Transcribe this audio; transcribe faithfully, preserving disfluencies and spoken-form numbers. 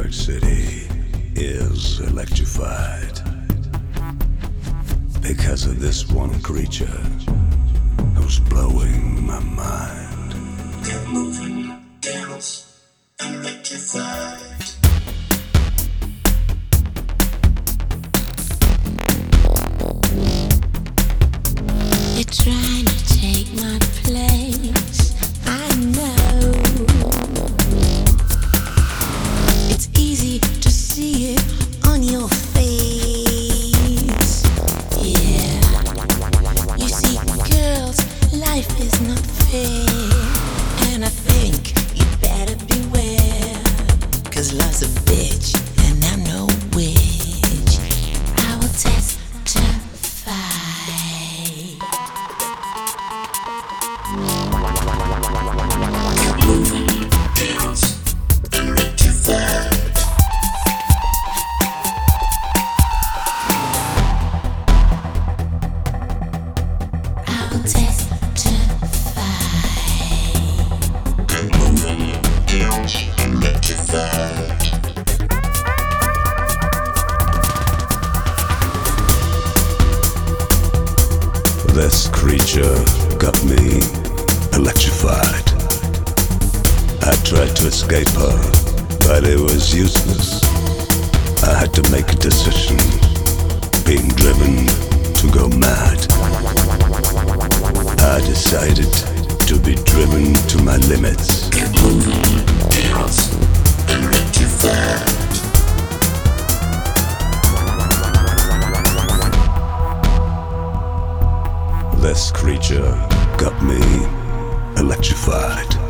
York City is electrified because of this one creature who's blowing my mind. Get moving, dance, electrified. You're trying to take my place, I know. It's easy to see it on your face. Yeah. You see, girls, life is not fair. And I think you better beware. Cause love's a bitch, and I'm no witch. I will testify. Get moving, dance, electrified. I will testify. Get moving, dance, electrified. This creature got me electrified. I tried to escape her, but it was useless. I had to make a decision, being driven to go mad. I decided to be driven to my limits. Get moving, dance, electrified. This creature got me electrified.